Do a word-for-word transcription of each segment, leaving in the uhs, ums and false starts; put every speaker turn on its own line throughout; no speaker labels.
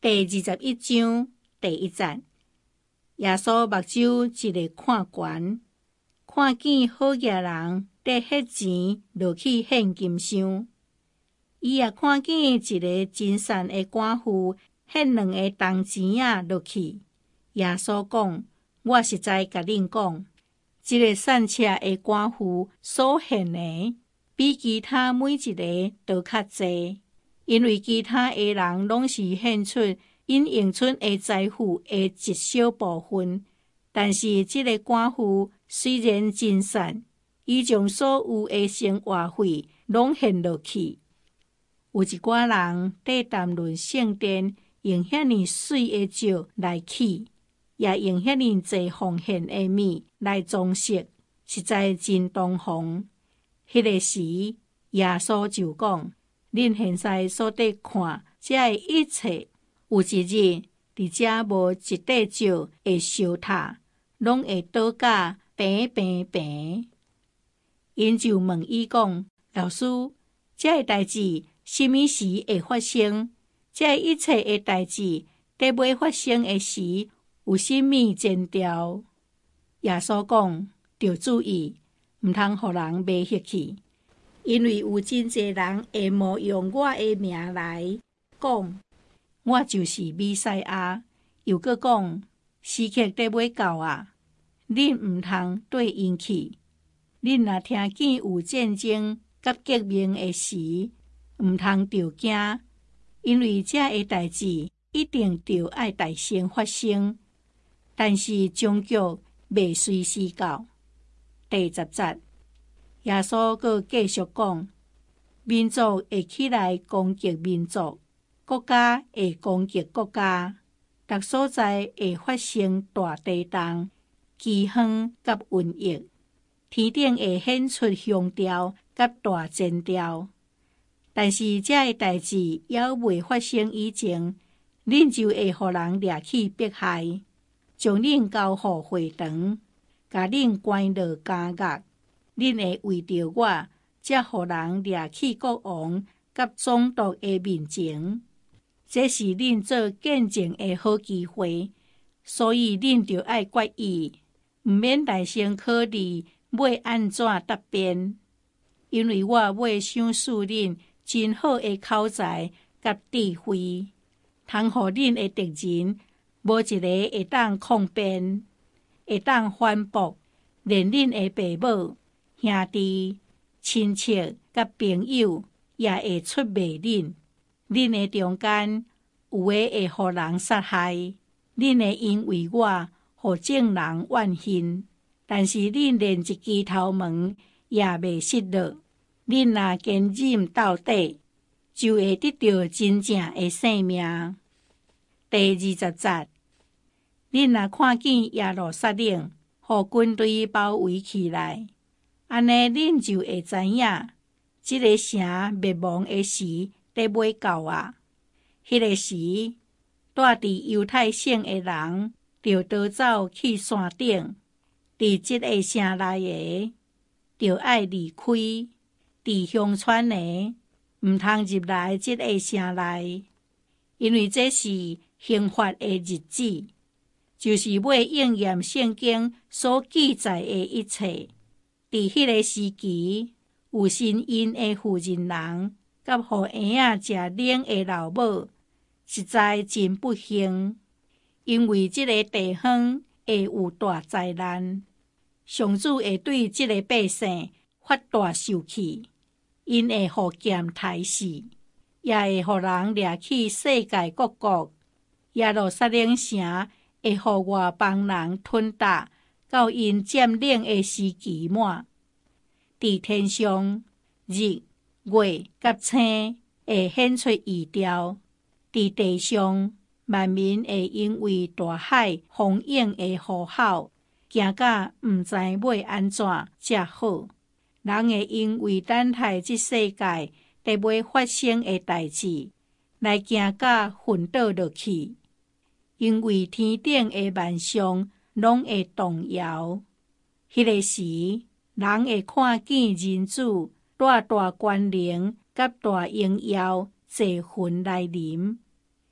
第二十一章第一節，耶穌目睭一個看懸，看見好嘢人得迄錢落去獻金箱。伊也看見一個真善的寡婦獻兩個銅錢仔落去。耶穌講：我實在甲恁講，這個善車的寡婦所獻的，比其他每一個都較濟，因為其他的人攏是獻出因用出的財富的一小部分，但是這個寡婦雖然真善，伊將所有的生活費攏獻落去。有一寡人在談論聖殿用遐尼水的石來起，也用遐尼濟奉獻的米來裝飾，實在真堂皇。迄、那個時，耶穌就講：恁現在所得看這的一切，有一日，佇遮無一塊石會燒塌，攏會倒甲平平平。因就問伊講：老師，這個代志什麼時會發生？這個一切的代志在未發生的時，有什麼前兆？耶穌講：要注意，毋通互人迷惑去，因為有真濟人會冒用我的名來講，我就是彌賽亞，又閣講時刻得要到啊！恁毋通對因去。恁若聽見有戰爭甲革命的時，毋通着驚，因為這個代志一定着愛大先發生，但是終局未隨時到。第十節，耶穌閣繼續講：民族會起來攻擊民族，國家會攻擊國家，各所在會發生大地震、饑荒甲瘟疫，天頂會顯出凶兆甲大前兆。但是這個代志還未發生以前，恁就會互人掠去迫害，將恁交予會堂，甲恁關落監獄。恁會為着我，才互人掠去國王甲總督的面前。這是恁做見證的好機會，所以恁就愛決意，毋免大聲考慮要安怎答辯，因為我要賞賜恁真好的口才甲智慧，通互恁的敵人無一個會當抗辯，會當反駁，連恁的爸母、兄弟、親戚甲朋友也會出賣恁。恁的中間有的會互人殺害，恁會因為我互眾人怨恨，但是恁連一枝頭毛也未失落。恁若堅忍到底，就會得到真正的生命。第二十節，恁若看見耶路撒冷互軍隊包圍起來，安尼恁就會知影，這個城滅亡的時得要到啊！迄、那個時，住佇猶太省的人就逃走去山頂，佇這個城內的就愛離開。佇鄉村的毋通入來這個城內，因為這是刑罰的日子，就是要應驗聖經所記載的一切。佇迄個時期，有身孕的婦人人，甲互嬰仔食奶的老母，實在真不幸，因為這個地方會有大災難，上主會對這個百姓發大受氣。因會互劍殺死，也會互人掠去世界各國。耶路撒冷城會互外邦人吞踏，到因佔領的時期滿。佇天上，日、月甲星會顯出異兆；佇地上，萬民會因為大海風湧的呼號，驚甲毋知要安怎才好。人會因為等待這世界得要發生的代志，來驚甲昏倒落去，因為天頂的萬象攏會動搖。迄、那個時，人會看見人子帶大權能甲大榮耀坐雲來臨。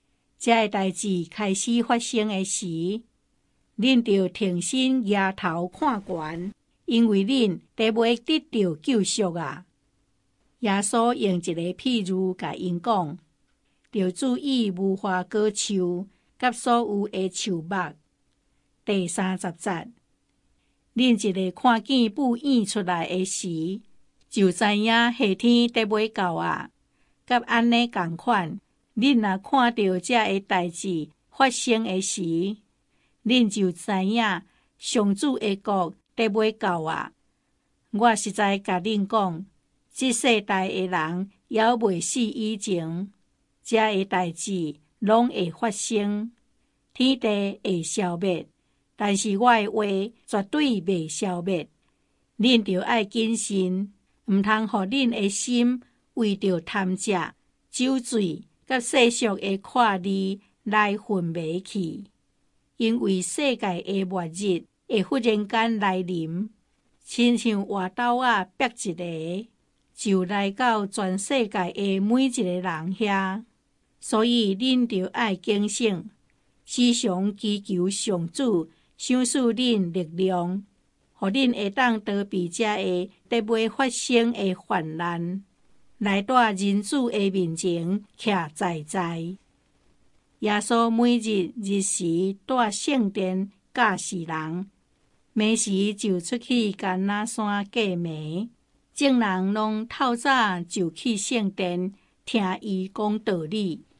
这个代志开始发生的时，恁就挺身仰头看悬，因为恁得要得到救赎啊！耶稣用一个譬喻甲因讲，要注意无花果树甲所有的树木。第三十节，恁一个看见布演出来的时，就知影夏天得要到啊！甲安尼共款，恁若看到这个代志发生的时，恁就知影上主的国得要到啊！我实在甲恁讲，这世代的人还未死以前，这个代志拢会发生。天地会消灭，但是我的话绝对袂消灭。恁着爱谨慎，毋通互恁的心为着贪食、酒醉甲世俗的看利来昏迷去。因为世界的末日会忽然间来临，亲像活斗仔逼一个，就来到全世界的每一个人遐。所以恁着爱警醒，时常祈求上主赏赐恁力量，互恁会当逃避这个得要发生的患难，来到人主的面前徛在在。耶稣每日日时带圣殿教示人，暝时就出去橄榄山过暝，众人拢透早就去圣殿听伊讲道理。